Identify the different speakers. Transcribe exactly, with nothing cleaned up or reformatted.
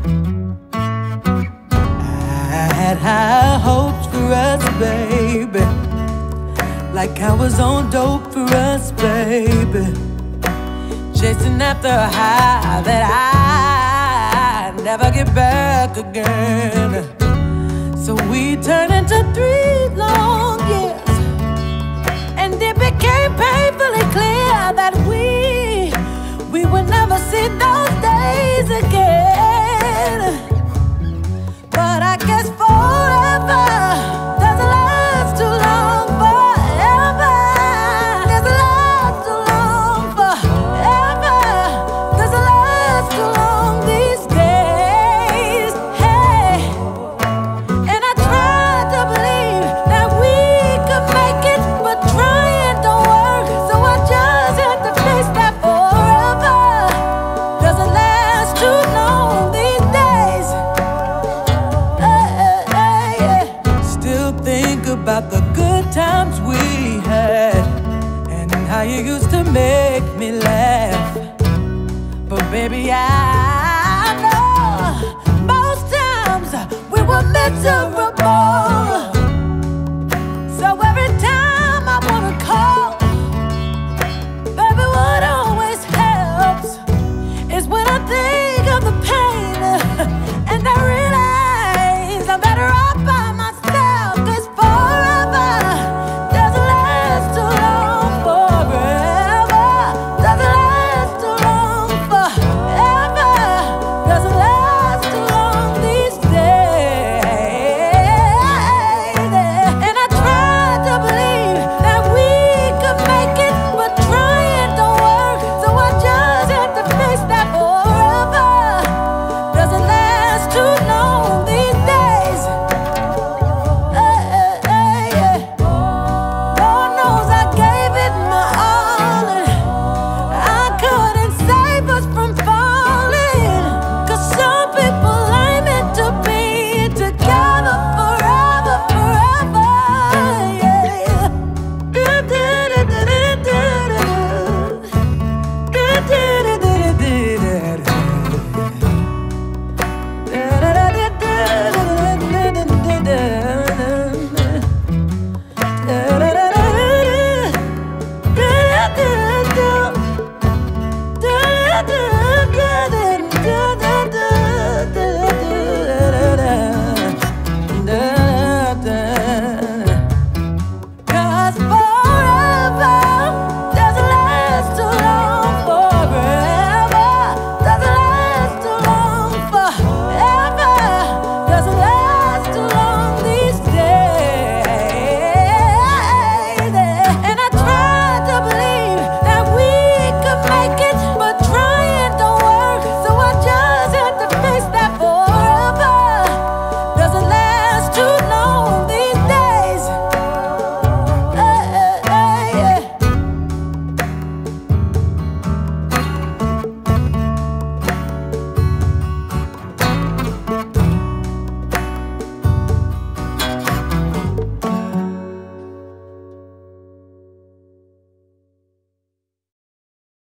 Speaker 1: I had high hopes for us, baby, like I was on dope for us, baby, chasing after a high that I never get back again. So we turned into three long years, and it became painfully clear that we we would never see those days again. But I guess forever doesn't last too long. Forever doesn't last too long. Forever doesn't last too long these days. Hey, and I tried to believe that we could make it, but trying don't work. So I just had to face that forever doesn't last too long these days. Still think about the good times we had and how you used to make me laugh. But baby, I know most times we were miserable.